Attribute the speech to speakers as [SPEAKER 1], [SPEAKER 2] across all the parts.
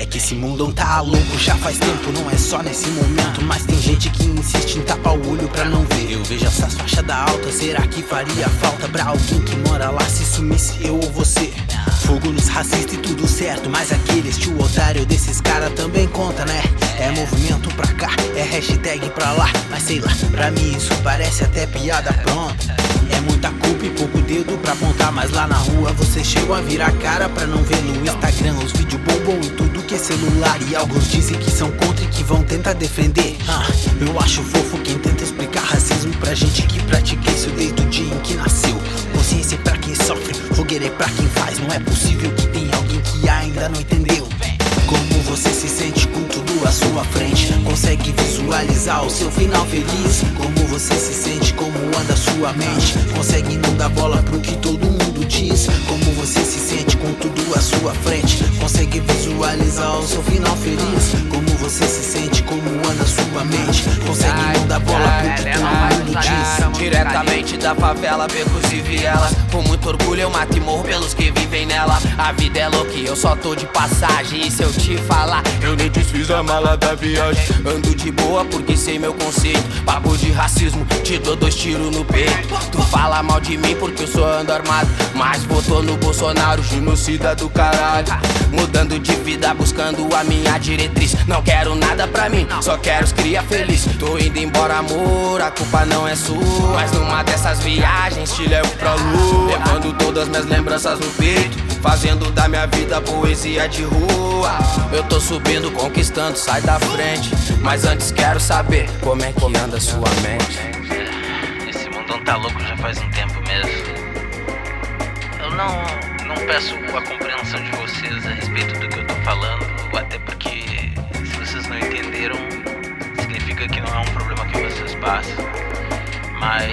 [SPEAKER 1] que esse mundão tá louco já faz tempo, não é só nesse momento. Mas tem gente que insiste em tapar o olho pra não ver. Eu vejo essas faixas da alta, será que faria falta pra alguém que mora lá se sumisse eu ou você? Fogo nos racistas e tudo certo, mas aquele estilo otário desses caras também conta, né? É movimento pra cá, é hashtag pra lá, mas sei lá, pra mim isso parece até piada pronta. É muita culpa e pouco dedo pra apontar, mas lá na rua você chegou a virar cara pra não ver no Instagram os vídeos bombom e tudo que é celular. E alguns dizem que são contra e que vão tentar defender. Eu acho fofo quem tenta explicar racismo pra gente que pratica isso desde o dia em que nasceu. Consciência é pra quem sofre, fogueira é pra quem faz. Não é possível que tenha alguém que ainda não entendeu como você se sente com tudo à sua frente. Consegue visualizar o seu final feliz? Como você se sente, como anda a sua mente? Consegue não dar bola pro que todo mundo diz? Como você se sente com tudo à sua frente? Consegue visualizar o seu final feliz? Como você se sente, como anda a sua mente? Consegue não dar bola pro que todo mundo diz?
[SPEAKER 2] Diretamente da favela, becos e vielas, com muito orgulho eu mato e morro pelos que vivem nela. A vida é louca e eu só tô de passagem, e se eu te falar, eu nem desfiz a mala da viagem. Ando de boa porque sei meu conceito. Papo de racismo, te dou 2 tiros no peito. Tu fala mal de mim porque eu só ando armado, mas votou no Bolsonaro, genocida do caralho. Mudando de vida, buscando a minha diretriz. Não quero nada pra mim, só quero os cria feliz. Tô indo embora, amor, a culpa não é sua, mas numa dessas viagens te levo pra lua, levando todas minhas lembranças no peito, fazendo da minha vida poesia de rua. Eu tô subindo, conquistando, sai da frente, mas antes quero saber como é que anda a sua mente.
[SPEAKER 3] Esse mundão tá louco já faz um tempo mesmo. Eu não peço a compreensão de vocês a respeito do que eu tô falando, até porque se vocês não entenderam, significa que não é um problema que vocês passam. Mas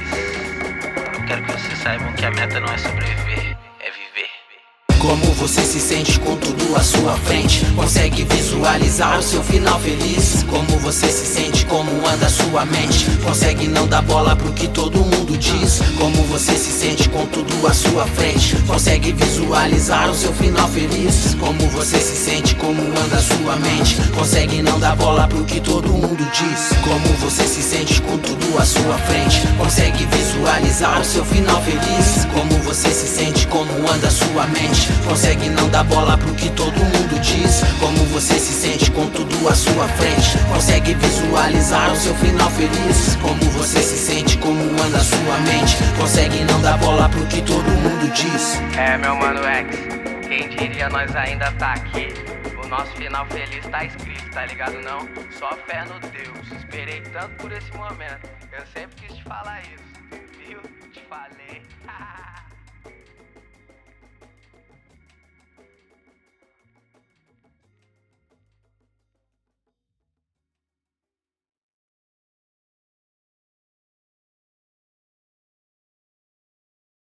[SPEAKER 3] eu quero que vocês saibam que a meta não é sobreviver, é viver.
[SPEAKER 1] Como você se sente com tudo à sua frente? Consegue visualizar o seu final feliz? Como você se sente, como anda a sua mente? Consegue não dar bola pro que todo mundo diz? Como você se sente com tudo à sua frente? Consegue visualizar o seu final feliz? Como você se sente, como anda a sua mente? Consegue não dar bola pro que todo mundo diz? Como você se sente com tudo à sua frente? Consegue visualizar o seu final feliz? Como você se sente, como anda a sua mente? Consegue não dar bola pro que todo mundo diz? Como você se sente com tudo à sua frente? Consegue visualizar o seu final feliz? Como você se sente, como anda a sua mente? Consegue não dar bola pro que todo mundo diz?
[SPEAKER 2] É, meu mano X, quem diria nós ainda tá aqui. O nosso final feliz tá escrito, tá ligado não? Só fé no Deus, esperei tanto por esse momento. Eu sempre quis te falar isso, viu? Te falei.